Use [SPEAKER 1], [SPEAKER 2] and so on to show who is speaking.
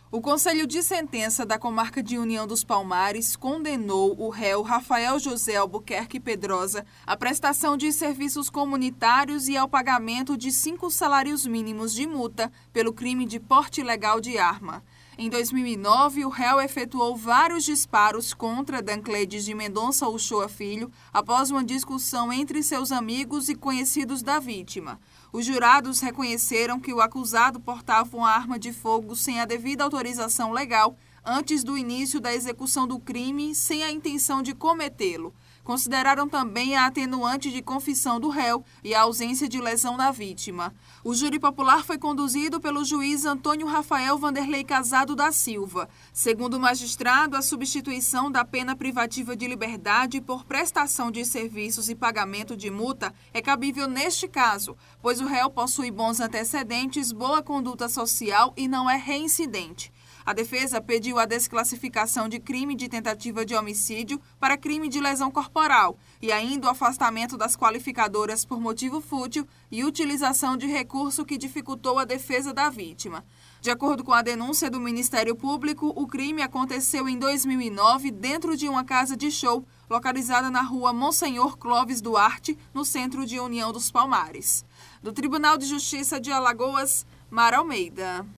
[SPEAKER 1] O Conselho de Sentença da Comarca de União dos Palmares condenou o réu Rafael José Albuquerque Pedrosa à prestação de serviços comunitários e ao pagamento de 5 salários mínimos de multa pelo crime de porte ilegal de arma. Em 2009, o réu efetuou vários disparos contra Dancledes de Mendonça Uchoa Filho após uma discussão entre seus amigos e conhecidos da vítima. Os jurados reconheceram que o acusado portava uma arma de fogo sem a devida autorização legal antes do início da execução do crime, sem a intenção de cometê-lo. Consideraram também a atenuante de confissão do réu e a ausência de lesão na vítima. O júri popular foi conduzido pelo juiz Antônio Rafael Vanderlei Casado da Silva. Segundo o magistrado, a substituição da pena privativa de liberdade por prestação de serviços e pagamento de multa é cabível neste caso, pois o réu possui bons antecedentes, boa conduta social e não é reincidente. A defesa pediu a desclassificação de crime de tentativa de homicídio para crime de lesão corporal e ainda o afastamento das qualificadoras por motivo fútil e utilização de recurso que dificultou a defesa da vítima. De acordo com a denúncia do Ministério Público, o crime aconteceu em 2009 dentro de uma casa de show localizada na rua Monsenhor Clóvis Duarte, no centro de União dos Palmares. Do Tribunal de Justiça de Alagoas, Mara Almeida.